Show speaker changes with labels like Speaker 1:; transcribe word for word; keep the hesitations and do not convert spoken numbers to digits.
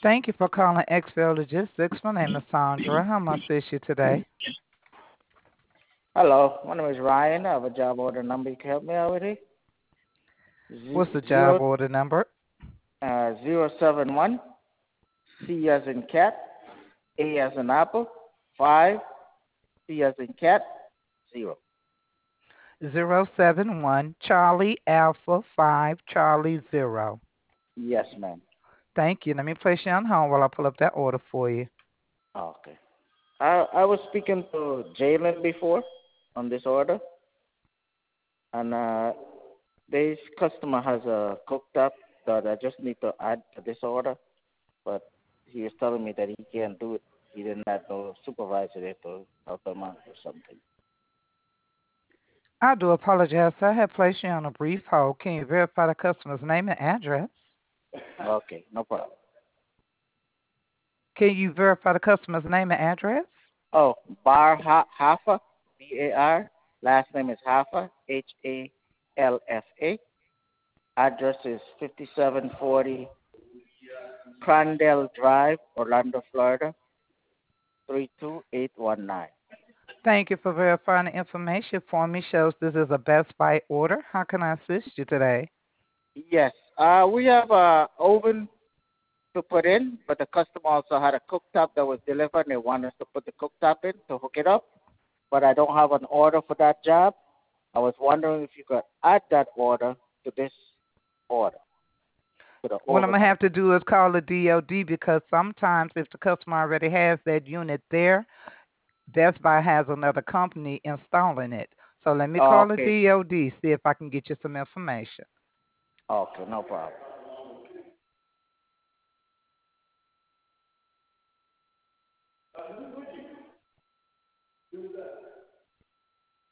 Speaker 1: Thank you for calling Xfield Logistics. My name is Sandra. How may I assist you today?
Speaker 2: Hello, my name is Ryan. I have a job order number you can help me out with it.
Speaker 1: What's
Speaker 2: Z-
Speaker 1: the job
Speaker 2: zero
Speaker 1: order number?
Speaker 2: uh zero seven one C as in cat, A as in apple, five C as in cat, zero.
Speaker 1: Zero seven one Charlie Alpha five Charlie Zero.
Speaker 2: Yes, ma'am.
Speaker 1: Thank you. Let me place you on hold while I pull up that order for you.
Speaker 2: Okay. I I was speaking to Jalen before on this order, and uh, this customer has a cooktop that I just need to add to this order, but he was telling me that he can't do it. He didn't have no supervisor there to help him out or something.
Speaker 1: I do apologize. I have placed you on a brief hold. Can you verify the customer's name and address?
Speaker 2: Okay, no problem.
Speaker 1: Can you verify the customer's name and address?
Speaker 2: Oh, Bar ha- Hafa, B A R. Last name is Hafa, H A L F A. Address is fifty-seven forty Crandell Drive, Orlando, Florida, three two eight one nine.
Speaker 1: Thank you for verifying the information for me. Shows this is a Best Buy order. How can I assist you today?
Speaker 2: Yes, uh, we have a oven to put in, but the customer also had a cooktop that was delivered, and they want us to put the cooktop in to hook it up. But I don't have an order for that job. I was wondering if you could add that order to this order, to the
Speaker 1: What I'm
Speaker 2: oven
Speaker 1: gonna have
Speaker 2: order.
Speaker 1: to do is call the D O D because sometimes if the customer already has that unit there, Best Buy has another company installing it. So let me call the
Speaker 2: Okay,
Speaker 1: D O D, see if I can get you some information.
Speaker 2: okay, no problem.